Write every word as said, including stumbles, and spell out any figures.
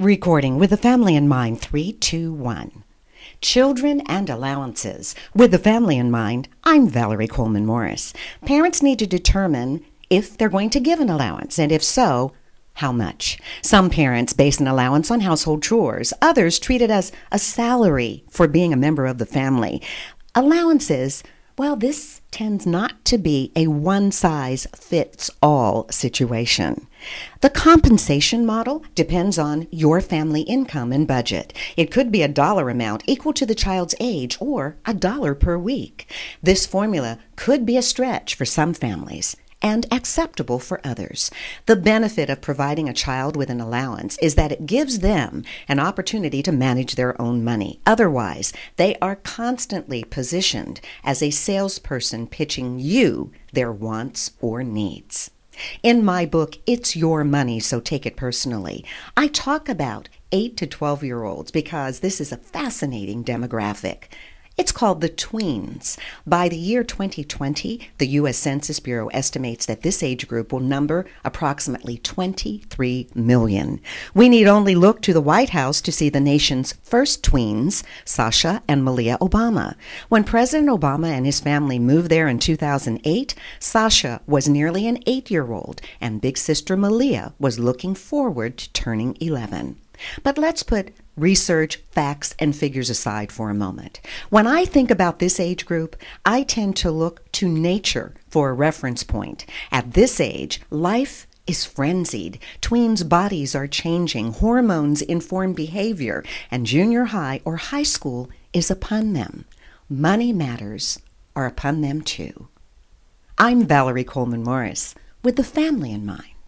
Recording with the family in mind. Three, two, one. Children and allowances. With the family in mind, I'm Valerie Coleman Morris. Parents need to determine if they're going to give an allowance, and if so, how much. Some parents base an allowance on household chores. Others treat it as a salary for being a member of the family. Allowances, well, this tends not to be a one-size-fits-all situation. The compensation model depends on your family income and budget. It could be a dollar amount equal to the child's age or a dollar per week. This formula could be a stretch for some families and acceptable for others. The benefit of providing a child with an allowance is that it gives them an opportunity to manage their own money. Otherwise, they are constantly positioned as a salesperson pitching you their wants or needs. In my book, It's Your Money, So Take It Personally, I talk about eight to twelve-year-olds because this is a fascinating demographic. It's called the tweens. By the year twenty twenty, the U S Census Bureau estimates that this age group will number approximately twenty-three million. We need only look to the White House to see the nation's first tweens, Sasha and Malia Obama. When President Obama and his family moved there in two thousand eight, Sasha was nearly an eight-year-old, and big sister Malia was looking forward to turning eleven. But let's put research, facts, and figures aside for a moment. When I think about this age group, I tend to look to nature for a reference point. At this age, life is frenzied. Tweens' bodies are changing. Hormones inform behavior, and junior high or high school is upon them. Money matters are upon them too. I'm Valerie Coleman Morris with the family in mind.